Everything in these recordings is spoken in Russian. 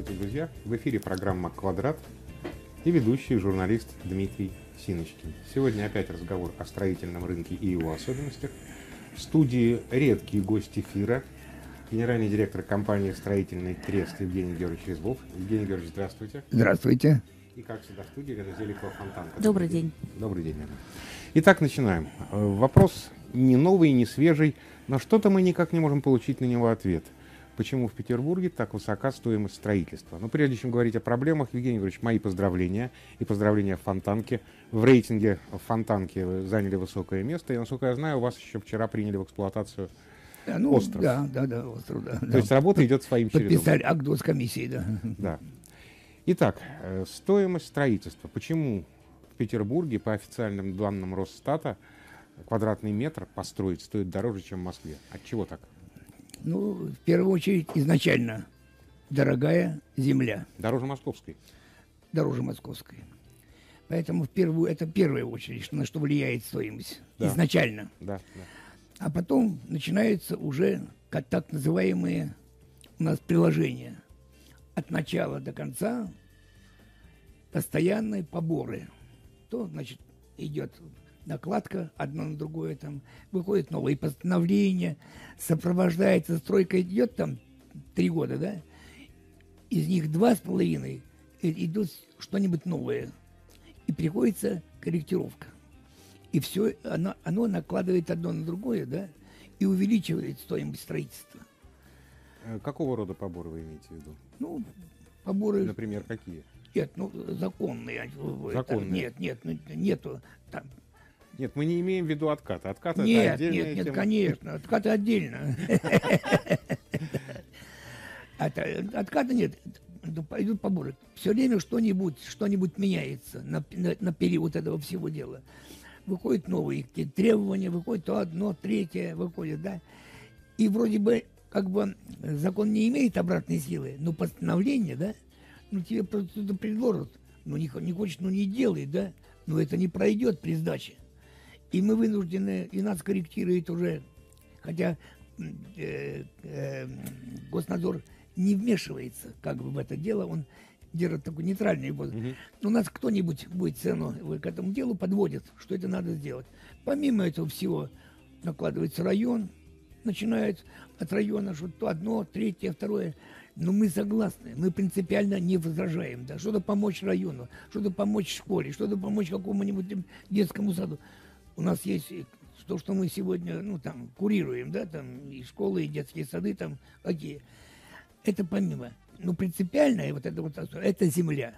Здравствуйте, друзья! В эфире программа «Квадрат» и ведущий журналист Дмитрий Синочкин. Сегодня опять разговор о строительном рынке и его особенностях. В студии редкий гость эфира, генеральный директор компании «Строительный трест» Евгений Георгиевич Резвов. Евгений Георгиевич, здравствуйте. Здравствуйте. И, как всегда, в студии Лена Зеликова-Фонтанка. Добрый день. Добрый день, Лена. Итак, начинаем. Вопрос не новый, не свежий, но что-то мы никак не можем получить на него ответ. Почему в Петербурге так высока стоимость строительства? Но прежде чем говорить о проблемах, Евгений Георгиевич, мои поздравления и поздравления Фонтанке. В рейтинге Фонтанки вы заняли высокое место, и, насколько я знаю, у вас еще вчера приняли в эксплуатацию остров. Да, остров, да. То есть работа идет своим чередом. Подписали акт госкомиссии, да. Да. Итак, стоимость строительства. Почему в Петербурге, по официальным данным Росстата, квадратный метр построить стоит дороже, чем в Москве? От чего так? Ну, в первую очередь, изначально дорогая земля. Дороже московской. Дороже московской. Поэтому это первая очередь, на что влияет стоимость. Да. Изначально. Да. А потом начинаются уже так называемые у нас приложения. От начала до конца постоянные поборы. То, значит, идет накладка одно на другое, там выходят новые постановления, сопровождается стройка, идет там 3 года, да? Из них 2,5 идут что-нибудь новое. И приходится корректировка. И все, оно накладывает одно на другое, да? И увеличивает стоимость строительства. Какого рода поборы вы имеете в виду? Ну, поборы... Например, какие? Нет, законные. Законные? Нету там. Нет, мы не имеем в виду отката. Откат это отдельная тема. Нет, конечно. Откаты отдельно. Отката нет. Идут поборы. Все время что-нибудь меняется на период этого всего дела. Выходят новые требования, выходит то одно, третье, выходит, да. И вроде бы, как бы, закон не имеет обратной силы, но постановление, да, тебе просто предложат. Не хочешь, не делай, да. Но это не пройдет при сдаче. И мы вынуждены, и нас корректирует уже, хотя Госнадзор не вмешивается как бы в это дело, он держит такой нейтральный воздух. Но нас кто-нибудь будет цену к этому делу подводит, что это надо сделать. Помимо этого всего накладывается район, начинает от района что-то одно, третье, второе. Но мы согласны, мы принципиально не возражаем. Да? Что-то помочь району, что-то помочь школе, что-то помочь какому-нибудь детскому саду. У нас есть то, что мы сегодня, курируем, да, там и школы, и детские сады, там какие. Это помимо. Но принципиально это земля.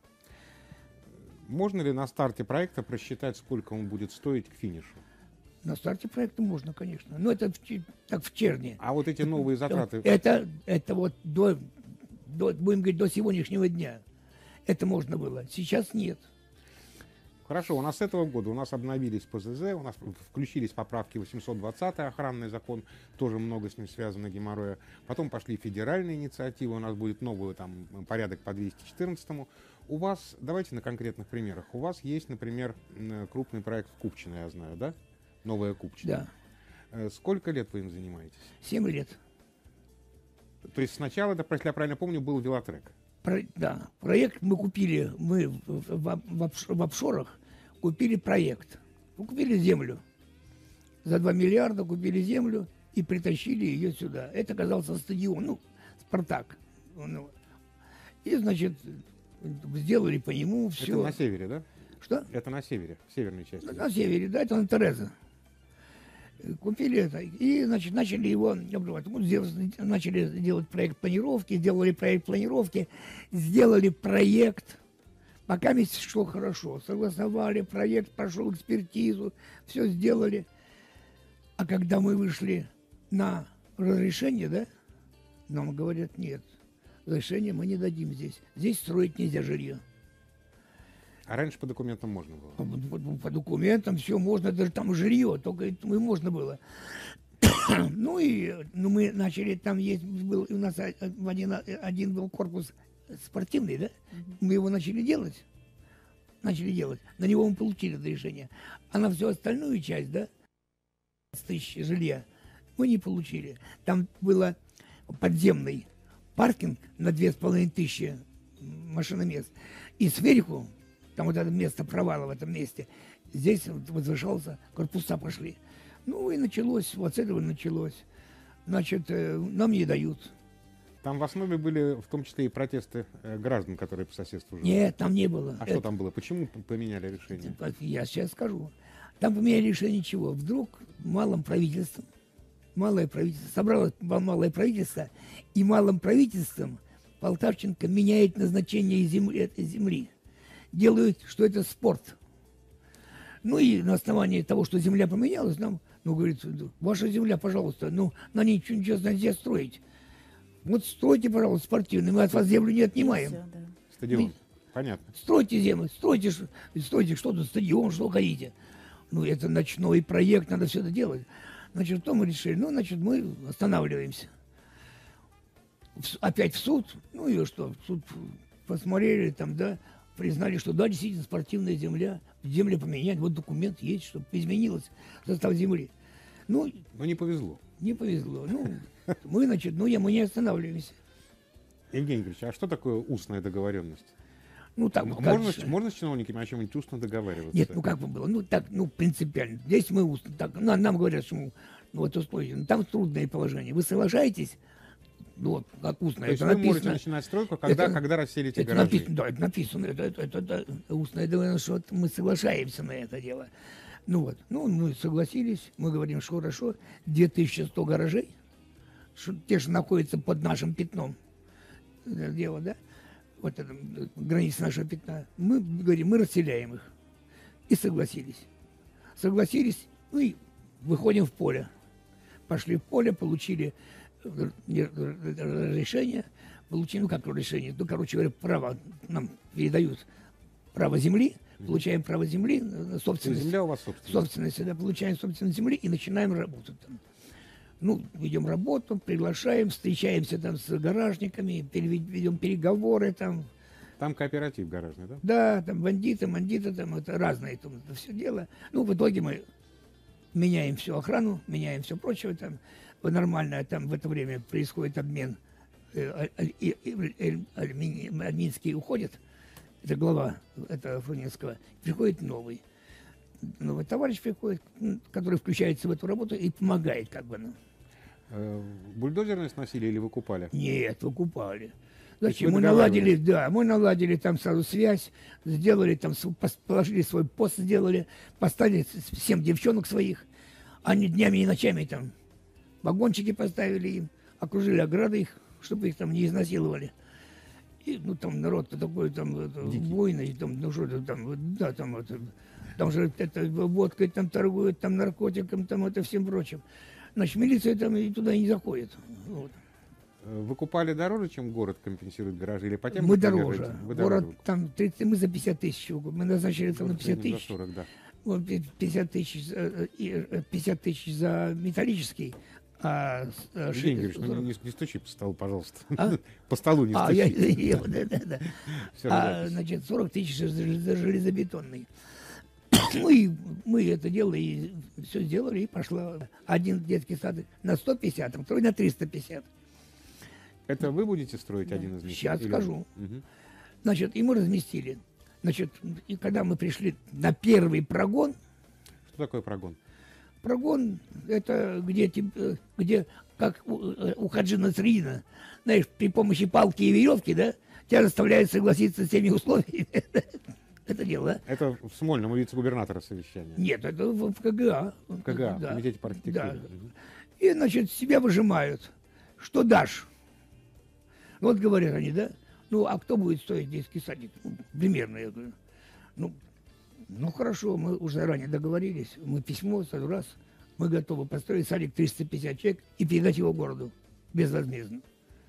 Можно ли на старте проекта просчитать, сколько он будет стоить к финишу? На старте проекта можно, конечно. Но это так в черне. А вот эти новые затраты... Это вот будем говорить, до сегодняшнего дня. Это можно было. Сейчас нет. Хорошо, у нас с этого года обновились ПЗЗ, у нас включились поправки 820-й охранный закон, тоже много с ним связано геморроя. Потом пошли федеральные инициативы, у нас будет новый порядок по 214-му. У вас, давайте на конкретных примерах, у вас есть, например, крупный проект в Купчино, я знаю, да? Новая Купчино. Да. Сколько лет вы им занимаетесь? 7 лет. То есть сначала, если я правильно помню, был велотрек. Проект мы купили, в офшорах купили проект. Мы купили землю. За 2 миллиарда купили землю и притащили ее сюда. Это оказался стадион, «Спартак». И, значит, сделали по нему все. Это на севере, да? Что? Это на севере, в северной части. На севере, да, это на Тереза. Купили это и, значит, начали его обрывать. Начали делать проект планировки, сделали проект. Пока месяц шло хорошо. Согласовали проект, прошел экспертизу, все сделали. А когда мы вышли на разрешение, да, нам говорят, нет, разрешение мы не дадим здесь. Здесь строить нельзя жилье. А раньше по документам можно было? По документам все можно, даже там жилье, только и можно было. Мы начали, там был у нас один был корпус спортивный, да? Мы его начали делать. На него мы получили разрешение. А на всю остальную часть, да, 10 тысяч жилья, мы не получили. Там было подземный паркинг на 2500 машиномест. И сверху, там вот это место провала в этом месте, здесь возвышался, корпуса пошли. Ну и началось, вот с этого началось. Значит, нам не дают. Там в основе были в том числе и протесты граждан, которые по соседству живут. Нет, там не было. А что там было? Почему поменяли решение? Я сейчас скажу. Там поменяли решение чего? Вдруг малое правительство собралось малое правительство, и малым правительством Полтавченко меняет назначение этой земли. Делают, что это спорт. Ну и на основании того, что земля поменялась, нам, говорит, ваша земля, пожалуйста, на ней ничего нельзя строить. Вот стройте, пожалуйста, спортивный, мы от вас землю не отнимаем. Все, да. Стадион. Понятно. Стройте землю, стройте, что тут, стадион, что хотите. Это ночной проект, надо все это делать. Значит, что мы решили? Мы останавливаемся. Опять в суд, и что? В суд посмотрели, признали, что да, действительно, спортивная земля, землю поменять, вот документ есть, чтобы изменилось состав земли. Но не повезло. Не повезло. Мы не останавливаемся. Евгений Григорьевич, а что такое устная договоренность? Можно с чиновниками о чем-нибудь устно договариваться? Нет, как бы было? Принципиально. Здесь мы устно. Нам говорят, что там трудное положение. Вы соглашаетесь? Как устно. То есть вы можете начинать стройку, когда расселите гаражи? Это написано. Это устное договоренность, что мы соглашаемся на это дело. Мы согласились, мы говорим, что хорошо, 2100 гаражей, те, что находятся под нашим пятном, дело, да, вот это граница нашего пятна, мы говорим, мы расселяем их. И согласились. И выходим в поле. Пошли в поле, получили решение, право, нам передают право земли, получаем право земли, собственность. Земля у вас собственность, да, получаем собственность земли и начинаем работать там. Ведем работу, приглашаем, встречаемся с гаражниками, ведем переговоры там. Там кооператив гаражный, да? Да, там бандиты, это разное это все дело. В итоге мы меняем всю охрану, меняем все прочее там. Нормально там в это время происходит обмен. Альминский уходит, это глава Фрунзенского, приходит новый товарищ приходит, который включается в эту работу и помогает Бульдозерные сносили или выкупали? Нет, выкупали. Зачем? Мы наладили там сразу связь, сделали там, положили свой пост, поставили 7 девчонок своих, они днями и ночами там вагончики поставили им, окружили ограды их, чтобы их там не изнасиловали. И, там народ-то такой, буйный, там же водкой там торгуют, там наркотиком, это всем прочим. Значит, милиция там и туда и не заходит. Выкупали дороже, чем город компенсирует гаражи? Или по тем мы дороже. Город там 30, мы за 50 тысяч выкупили. Мы назначили там на 50 тысяч. 40, да. 50 тысяч за металлический. Евгений Григорьевич, не стучи по столу, пожалуйста. По столу не стучи. Значит, 40 тысяч за железобетонный. И мы это делали, и все сделали, и пошло. Один детский сад на 150, второй на 350. Это вы будете строить один из них? Сейчас скажу. Значит, и мы разместили. Значит, и когда мы пришли на первый прогон... Что такое прогон? Прогон – это где как у Хаджи Насреддина, знаешь, при помощи палки и веревки, да, тебя заставляют согласиться с теми условиями. Это дело, да? Это в Смольном у вице-губернатора совещание? Нет, это в КГА. В КГА, в Комитете по архитектуре. Да. И, значит, себя выжимают. Что дашь? Вот говорят они, да? А кто будет стоить детский садик? Примерно, я говорю. Хорошо, мы уже заранее договорились. Мы письмо, сразу раз. Мы готовы построить садик 350 человек и передать его городу безвозмездно.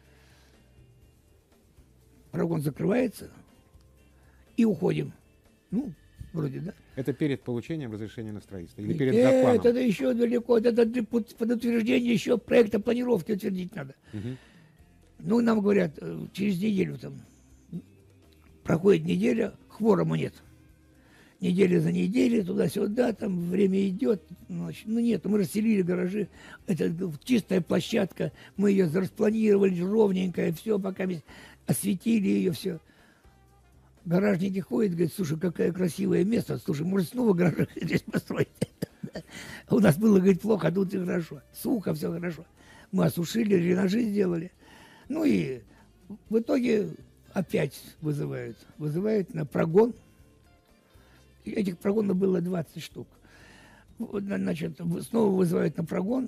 Прогон закрывается и уходим. Вроде, да. Это перед получением разрешения на строительство? Или перед запланом? Это еще далеко. Это под утверждение еще проекта планировки утвердить надо. Нам говорят, через неделю там проходит неделя, кворума нет. неделя за неделей, туда-сюда, там время идет. Значит, ну нет, мы расселили гаражи. Это чистая площадка. Мы ее распланировали ровненько, все, пока осветили ее, все. Гаражники ходят, говорят, слушай, какое красивое место. Слушай, может, снова гараж здесь построить? У нас было, говорит, плохо, а тут и хорошо. Сухо, все хорошо. Мы осушили, дренажи сделали. Ну и в итоге опять вызывают. Вызывают на прогон. Этих прогонов было 20 штук. Вот, значит, снова вызывают на прогон.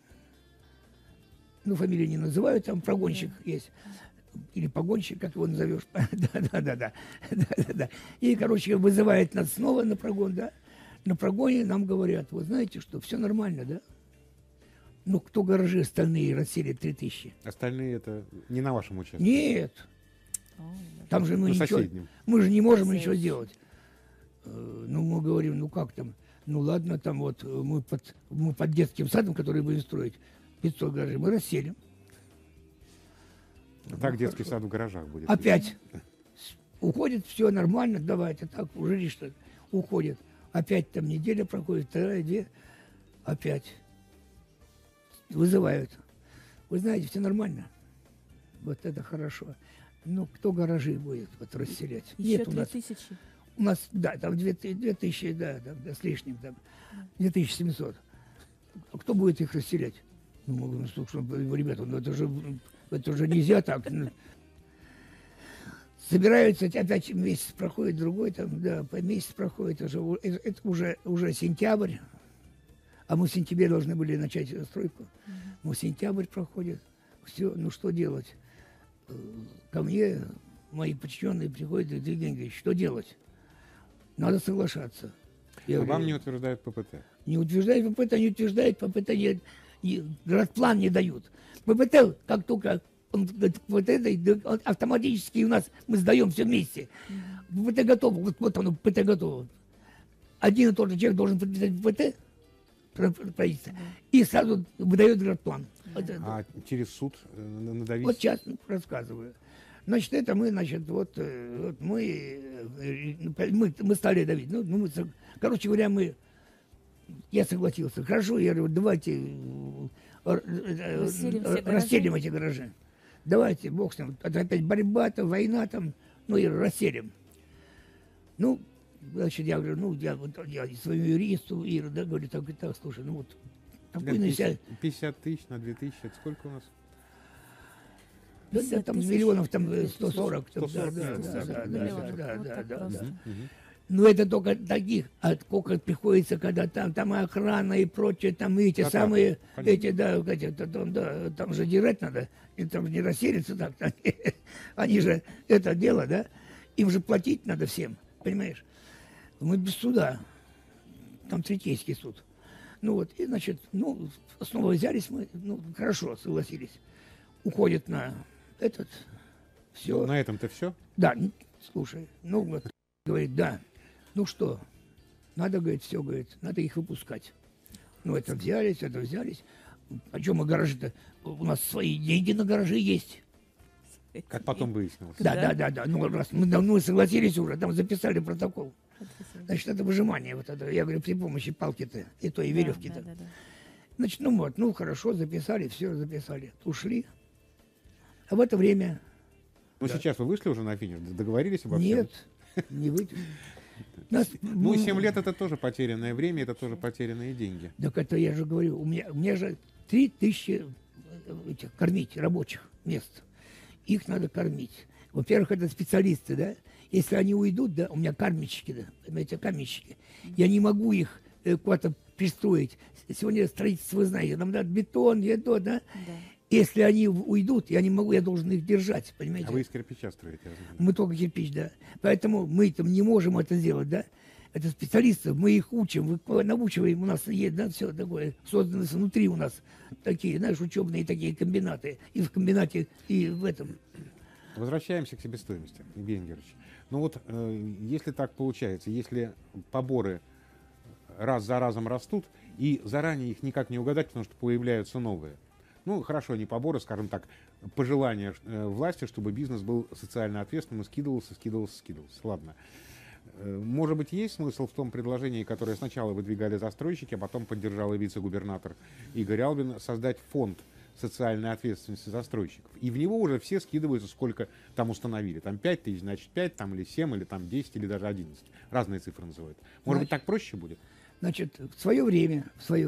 Ну, фамилию не называют, там прогонщик есть. Или погонщик, как его назовешь. Да. И, короче, вызывает нас снова на прогон, да. На прогоне нам говорят, вы знаете, что все нормально, да? Ну, кто гаражи остальные расселит 3000? Остальные это не на вашем участке? Нет. Там же мы ничего... Соседним. Мы же не можем ничего сделать. Ну, мы говорим, ну как там? Ну, ладно, там вот мы под детским садом, который будем строить, 500 гаражей, мы расселим. Так ну, детский сад в гаражах будет. Опять уходит, все нормально, давайте, так, уже что уходит. Опять там неделя проходит, вторая, 2, опять вызывают. Вы знаете, все нормально. Вот это хорошо. Ну, кто гаражи будет вот расселять? Еще Нет, 3000. У нас, да, там 2000, да, там, да, с лишним, там, 2700. А кто будет их расселять? Ну, ребята, ну это же нельзя так. Собираются, опять месяц проходит, другой, там, да, по месяц проходит, это уже сентябрь, а мы в сентябре должны были начать стройку. Ну, сентябрь проходит, все, ну что делать? Ко мне мои подчиненные приходят и говорят, что делать? Надо соглашаться. Я говорю, вам не утверждают ППТ? Не утверждают ППТ, не утверждают, ППТ план не дают. ППТ, как только вот это автоматически у нас мы сдаем все вместе. ППТ готово, вот оно, ППТ готово. Один и тот же человек должен подписать ППТ, правительство, и сразу выдает градплан. А через суд надавить? Вот сейчас рассказываю. Значит, это мы, значит, вот мы стали давить. Короче говоря, я согласился. Хорошо, я говорю, давайте расселим эти гаражи. Давайте, бог с ним. Это опять борьба, там, война, там, ну и расселим. Ну, значит, я говорю, я своему юристу, Ира, да, говорю, так, слушай, ну вот, такой 50 тысяч на 2000, это сколько у нас? Да, там миллионов, там 140. 140 Да. Но это только таких, а сколько приходится, когда там и охрана и прочее, там и эти самые, там же держать надо, и там не расселиться так. Они же это дело, да, им же платить надо всем, понимаешь? Мы без суда, там третейский суд. Ну вот, и значит, снова взялись мы, хорошо, согласились. Уходит на этот, все. На этом-то все? Да, слушай, вот, говорит, да. Ну что, надо, говорит, все, говорит, надо их выпускать. Ну, это взялись. А что мы гаражи-то? У нас свои деньги на гаражи есть. Как потом выяснилось. Да. Ну, раз мы согласились уже, там записали протокол. Значит, это выжимание вот это. Я говорю, при помощи палки-то, и той веревки-то. Да. Значит, хорошо, записали, все записали. Ушли. А в это время... Ну, сейчас вы вышли уже на финиш? Договорились обо всем? Нет, не выйти. 7 лет это тоже потерянное время, это тоже потерянные деньги. Так это я же говорю, у меня же 3000 кормить рабочих мест. Их надо кормить. Во-первых, это специалисты, да. Если они уйдут, да, у меня кормильщики, да, понимаете, каменщики. Я не могу их куда-то пристроить. Сегодня строительство, вы знаете, нам надо бетон, да. Если они уйдут, я не могу, я должен их держать, понимаете? А вы из кирпича строите? Мы только кирпич, да. Поэтому мы там не можем это сделать, да. Это специалисты, мы их учим, научиваем, у нас есть, да, все такое, создано внутри у нас такие, знаешь, учебные такие комбинаты. И в комбинате, и в этом. Возвращаемся к себестоимости, Евгений Георгиевич. Ну вот, если так получается, если поборы раз за разом растут, и заранее их никак не угадать, потому что появляются новые. Ну, хорошо, не поборы, скажем так, пожелания власти, чтобы бизнес был социально ответственным и скидывался. Ладно. Может быть, есть смысл в том предложении, которое сначала выдвигали застройщики, а потом поддержал и вице-губернатор Игорь Албин, создать фонд социальной ответственности застройщиков. И в него уже все скидываются, сколько там установили. Там 5 тысяч, значит 5, там или 7, или там 10, или даже 11. Разные цифры называют. Может быть, так проще будет? Значит, в свое время,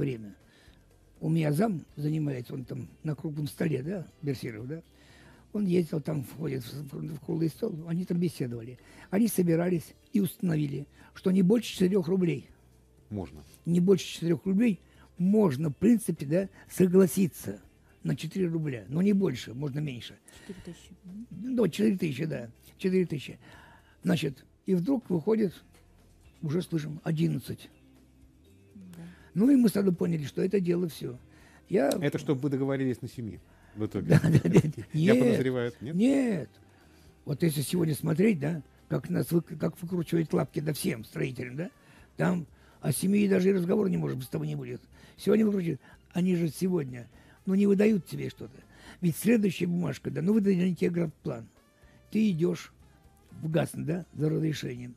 у меня зам занимается, он там на круглом столе, да, Берсеров, да, он ездил там, входит в круглый стол, они там беседовали. Они собирались и установили, что не больше 4 рублей. Можно. Не больше 4 рублей можно, в принципе, да, согласиться на 4 рубля, но не больше, можно меньше. 4 тысячи. Ну, 4 тысячи, да, 4 тысячи. Значит, и вдруг выходит, уже слышим, 11. Да. Ну, и мы сразу поняли, что это дело все. Это чтобы вы договорились на 7 в итоге. Да. Я Нет, подозреваю, нет? нет. Вот если сегодня смотреть, да, как выкручивают лапки да всем строителям, да, там о семье даже и разговора не может, с тобой не будет. Сегодня выкручивают, они же сегодня, не выдают тебе что-то. Ведь следующая бумажка, да, выдали они тебе градплан. Ты идешь в ГАСН, да, за разрешением.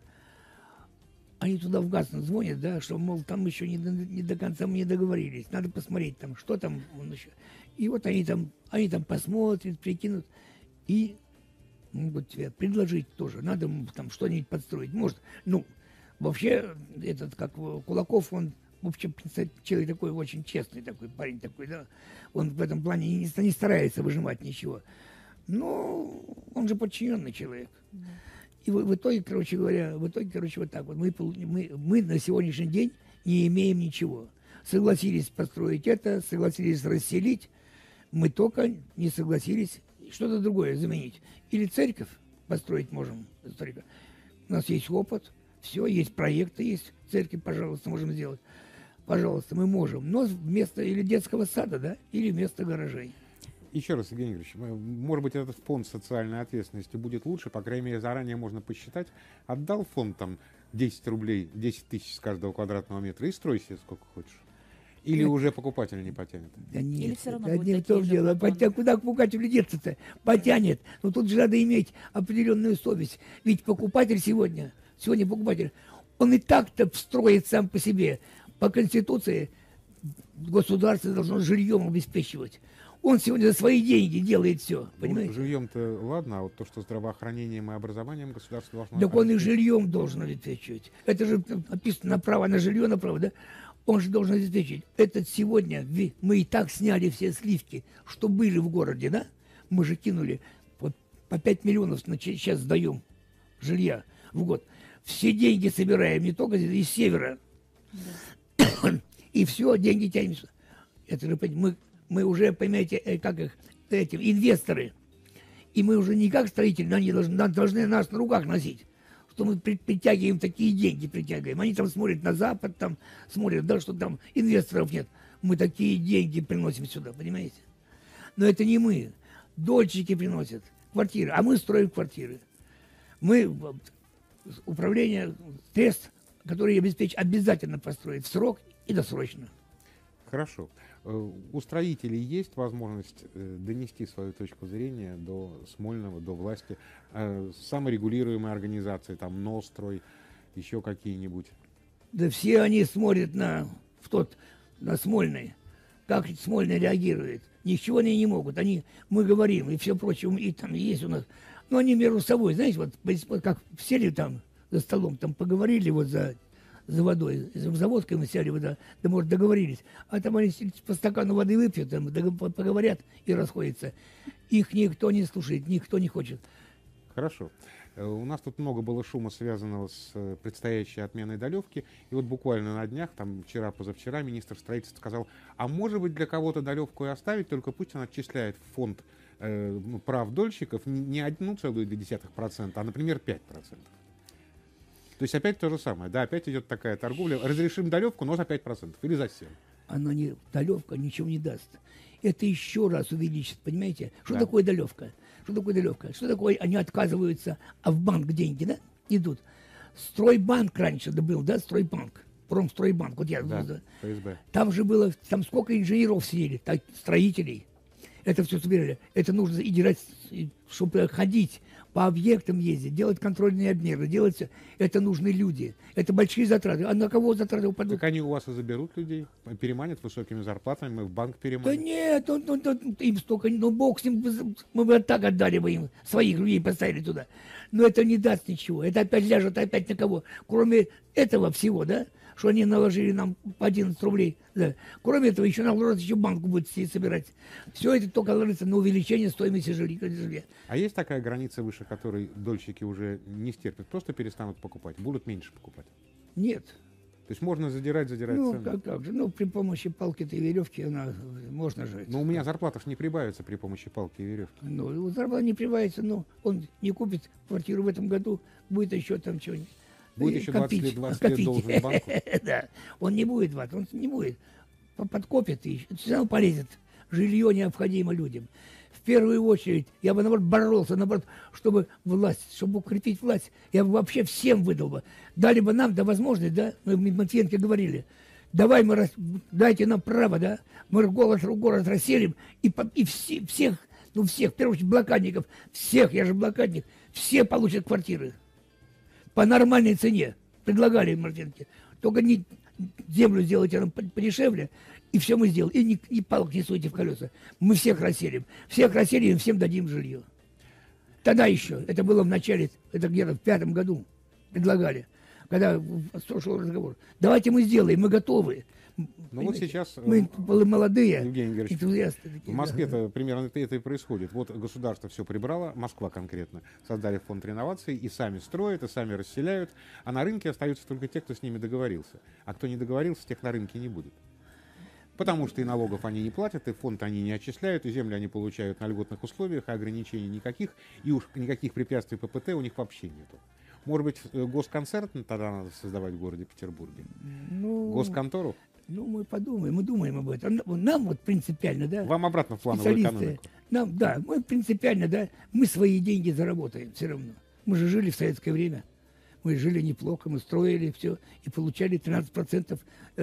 Они туда в ГАСН звонят, да, что, мол, там еще не до конца мы не договорились. Надо посмотреть там, что там еще. И вот они там посмотрят, прикинут и могут тебе предложить тоже. Надо там что-нибудь подстроить. Может, вообще, Кулаков, он, в общем, человек такой очень честный, такой парень такой, да. Он в этом плане не старается выжимать ничего. Но он же подчиненный человек. Да. И в итоге, короче, вот так вот. Мы на сегодняшний день не имеем ничего. Согласились построить это, согласились расселить. Мы только не согласились что-то другое заменить. Или церковь построить можем. У нас есть опыт, все, есть проекты, есть церковь, пожалуйста, можем сделать. Пожалуйста, мы можем. Но вместо или детского сада, да, или вместо гаражей. Еще раз, Евгений Григорьевич, может быть, этот фонд социальной ответственности будет лучше, по крайней мере, заранее можно посчитать. Отдал фонд там 10 рублей, 10 тысяч с каждого квадратного метра и строй себе сколько хочешь. Или уже покупатель не потянет? Да нет, Или все равно да будут не в такие том же дело. платоны? Куда покупателю деться-то? Потянет. Но тут же надо иметь определенную совесть. Ведь покупатель сегодня покупатель, он и так-то встроит сам по себе. По Конституции государство должно жильем обеспечивать. Он сегодня за свои деньги делает все, понимаете? Жильем-то ладно, а вот то, что здравоохранением и образованием государство должно... Так он и жильем должен обеспечивать. Это же написано направо на жилье, направо, да? Он же должен обеспечить. Это сегодня мы и так сняли все сливки, что были в городе, да? Мы же кинули по 5 миллионов сейчас сдаем жилья в год. Все деньги собираем, не только из севера. Да. И все, деньги тянемся. Это же мы уже, понимаете, инвесторы. И мы уже не как строители, они должны нас на руках носить. Что мы притягиваем такие деньги, притягиваем. Они там смотрят на Запад, там смотрят, да, что там инвесторов нет. Мы такие деньги приносим сюда, понимаете? Но это не мы. Дольщики приносят квартиры, а мы строим квартиры. Мы, управление, тест, который обязательно построить в срок и досрочно. Хорошо. У строителей есть возможность донести свою точку зрения до Смольного, до власти, саморегулируемые организации, там НОСтрой, еще какие-нибудь? Да все они смотрят на Смольный, как Смольный реагирует. Ничего они не могут. Мы говорим и все прочее, и там есть у нас. Но они между собой, знаете, вот как сели там за столом, там поговорили вот за водой, за водкой мы сели, да, может, договорились. А там они по стакану воды выпьют, там, поговорят и расходятся. Их никто не слушает, никто не хочет. Хорошо. У нас тут много было шума, связанного с предстоящей отменой долевки. И вот буквально на днях, там вчера-позавчера, министр строительства сказал, а может быть для кого-то долевку и оставить, только пусть он отчисляет в фонд прав дольщиков не 1,2%, а, например, 5%. То есть опять то же самое, да, опять идет такая торговля. Разрешим долевку, но за 5% или за 7%. Долевка ничего не даст. Это еще раз увеличит, понимаете? Что Да. такое долевка? Что такое они отказываются, а в банк деньги, да, идут? Стройбанк раньше был, да, Стройбанк, Промстройбанк, вот я... Да, ФСБ. Там же было, там сколько инженеров сидели, строителей. Это все собирали. Это нужно чтобы ходить по объектам ездить, делать контрольные обмеры, делать все. Это нужны люди. Это большие затраты. А на кого затраты упадут? Так они у вас и заберут людей, переманят высокими зарплатами, мы в банк Да переманим. нет, им столько, бог с ним, мы бы так отдали бы им, своих людей поставили туда. Но это не даст ничего, это опять ляжет опять на кого. Кроме этого всего, да, что они наложили нам по 11 рублей, да. Кроме этого, еще наложат, еще банку будет собирать. Все это только ложится на увеличение стоимости жилья. А есть такая граница, выше которой дольщики уже не стерпят, просто перестанут покупать, будут меньше покупать? Нет. То есть можно задирать Ну, цены? как же, при помощи палки-то и веревки можно жить. Но у меня зарплата ж не прибавится при помощи палки и веревки. Ну, зарплата не прибавится, но он не купит квартиру в этом году, будет еще там что-нибудь. Будет еще 20 лет должен банку? Да, он не будет, он не будет. Подкопит и все равно полезет. Жилье необходимо людям. В первую очередь, я бы, наоборот, боролся, наоборот, чтобы укрепить власть, я бы вообще всем выдал бы. Дали бы нам, возможность, да, мы Матвиенко говорили, дайте нам право, да, мы город расселим, и всех, в первую очередь, блокадников, всех, я же блокадник, все получат квартиры. По нормальной цене. Предлагали Матвиенко. Только не землю сделайте нам подешевле, и все мы сделаем. И палок не суйте в колеса. Мы всех расселим, и всем дадим жилье. Тогда еще, это было в начале, это где-то в 2005 году предлагали, когда шел разговор. Давайте мы сделаем, мы готовы. Ну вот сейчас мы молодые, Евгений Георгиевич, энтузиасты. в Москве-то примерно это и происходит. Вот государство все прибрало, Москва конкретно, создали фонд реновации и сами строят, и сами расселяют, а на рынке остаются только те, кто с ними договорился. А кто не договорился, тех на рынке не будет. Потому что и налогов они не платят, и фонд они не отчисляют, и земли они получают на льготных условиях, а ограничений никаких, и уж никаких препятствий ППТ у них вообще нету. Может быть, госконцерт тогда надо создавать в городе Петербурге? Госконтору? Мы подумаем, мы думаем об этом. Нам вот принципиально, да. Вам обратно в плановую экономику. Мы принципиально, да, мы свои деньги заработаем все равно. Мы же жили в советское время. Мы жили неплохо, мы строили все и получали 13%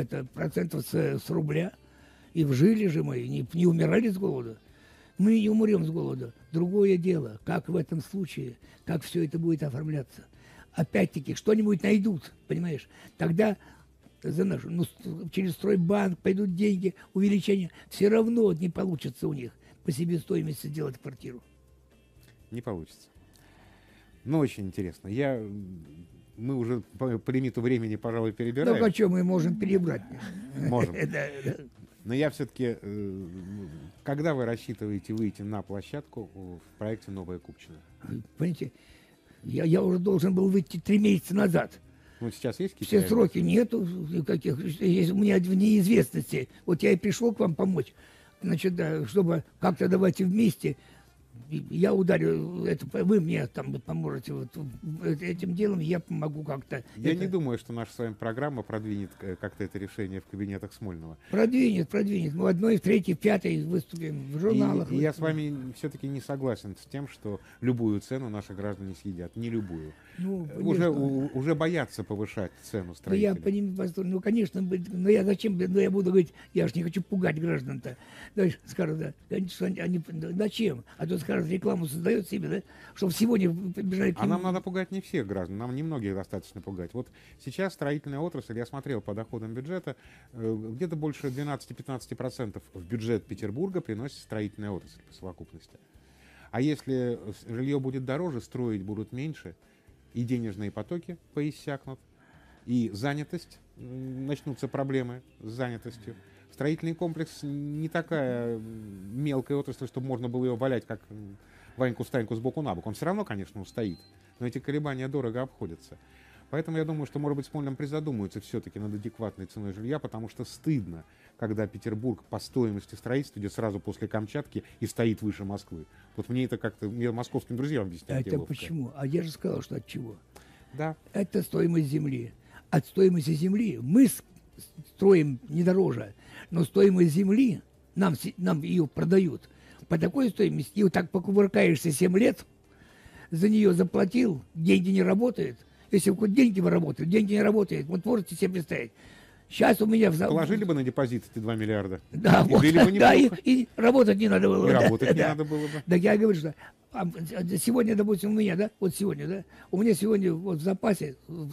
с рубля. И жили же мы, не умирали с голода. Мы не умрем с голода. Другое дело, как в этом случае, как все это будет оформляться. Опять-таки, что-нибудь найдут, понимаешь? Тогда через стройбанк пойдут деньги, увеличение. Все равно не получится у них по себестоимости сделать квартиру. Не получится. Но очень интересно. Мы уже по лимиту времени, пожалуй, перебираем. Ну, а что мы можем перебрать? Можем. Но я все-таки, когда вы рассчитываете выйти на площадку в проекте «Новая Купчино»? Понимаете, я уже должен был выйти 3 месяца назад. Ну, сейчас есть какие-то... Все сроки нету никаких. Есть у меня в неизвестности. Вот я и пришел к вам помочь. Значит, да, чтобы как-то давайте вместе. Я ударю, вы мне там поможете вот этим делом, я помогу как-то. Я не думаю, что наша с вами программа продвинет как-то это решение в кабинетах Смольного. Продвинет. Мы в 1, в 3, в 5 выступим в журналах. И я с вами все-таки не согласен с тем, что любую цену наши граждане съедят. Не любую. Уже боятся повышать цену строителям. Я понимаю, конечно, но я я буду говорить, я же не хочу пугать граждан-то. Дальше скажут, да, они, зачем? А то скажут, рекламу создает себе, да, чтобы сегодня побежали к нему. А нам надо пугать не всех граждан, нам немногих достаточно пугать. Вот сейчас строительная отрасль, я смотрел по доходам бюджета, где-то больше 12-15% в бюджет Петербурга приносит строительная отрасль по совокупности. А если жилье будет дороже, строить будут меньше, и денежные потоки поиссякнут, и занятость, начнутся проблемы с занятостью. Строительный комплекс не такая мелкая отрасль, чтобы можно было ее валять, как Ваньку-Станьку сбоку на бок. Он все равно, конечно, устоит, но эти колебания дорого обходятся. Поэтому я думаю, что, может быть, Смольным призадумаются все-таки над адекватной ценой жилья, потому что стыдно, когда Петербург по стоимости строительства идет сразу после Камчатки и стоит выше Москвы. Вот мне это как-то, мне московским друзьям объяснять Это неловко. почему? А я же сказал, что от чего? Да. Это стоимость земли. От стоимости земли мы строим не дороже, но стоимость земли нам ее продают по такой стоимости, и вот так покувыркаешься 7 лет, за нее заплатил, деньги не работают. Если хоть деньги вы работают, деньги не работают. Вот можете себе представить. Сейчас у меня... Положили бы на депозит эти 2 миллиарда. Да, И вот, жили бы да, неплохо. и работать не надо было. И да, работать не да. надо было бы. Так я говорю, что сегодня, допустим, у меня, да, вот сегодня, да, у меня сегодня вот в запасе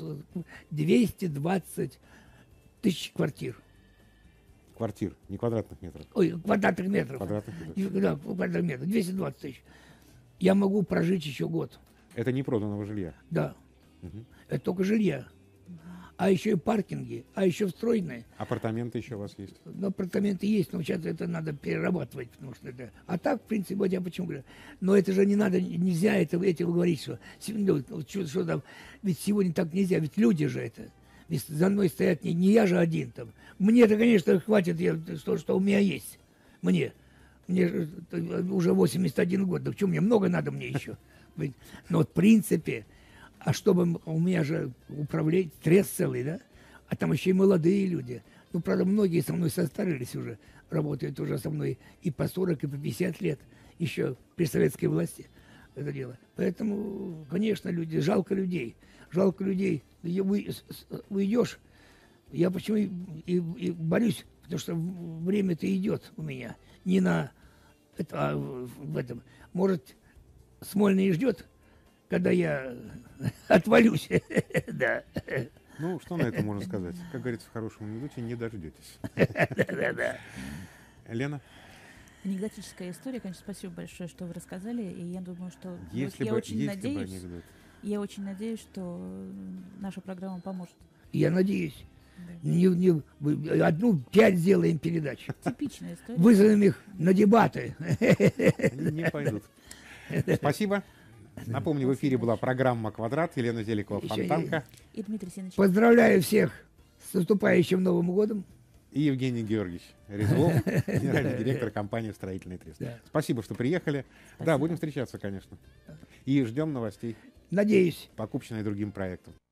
220 тысяч квартир. Квартир, не квадратных метров. Ой, квадратных метров. Квадратных метров. Да, квадратных метров, 220 тысяч. Я могу прожить еще год, Это не проданного жилья. да. Мгм. Это только жилья. А еще и паркинги, а еще встроенные. Апартаменты еще у вас есть. Ну, апартаменты есть, но сейчас это надо перерабатывать, потому что это... А так, в принципе, вот я почему говорю. Но это же не надо, нельзя этого говорить, что, что там, ведь сегодня так нельзя, ведь люди же это. Ведь за мной стоят не я же один там. Мне-то, конечно, хватит, что у меня есть. Мне же уже 81 год, да что мне, много надо мне еще. Но вот в принципе... А чтобы у меня же управлять, трест целый, да? А там еще и молодые люди. Ну, правда, многие со мной состарились уже, работают уже со мной и по 40, и по 50 лет, еще при советской власти это дело. Поэтому, конечно, люди, жалко людей. Жалко людей. Уйдешь, я почему и борюсь, потому что время-то идет у меня. Не на это, а в этом. Может, Смольный ждет, когда я отвалюсь. Да. Ну, что на это можно сказать? Как говорится, в хорошем анекдоте, не дождетесь. Да. Анекдотическая история, конечно, спасибо большое, что вы рассказали. И я думаю, что Если я бы очень надеюсь, анекдот. я очень надеюсь, что наша программа поможет. Я надеюсь. Да. Одну 5 сделаем передач. Типичная история. Вызовем их на дебаты. Они не пойдут. Спасибо. Напомню, в эфире была программа «Квадрат». Елена Зеликова, Еще Фонтанка. И Дмитрий Сенович. Поздравляю всех с наступающим Новым годом. И Евгений Георгиевич Резвов, генеральный директор компании «Строительный трест». Да. Спасибо, что приехали. Да, Спасибо. будем встречаться, конечно. И ждем новостей Надеюсь. по Купчино и другим проектам.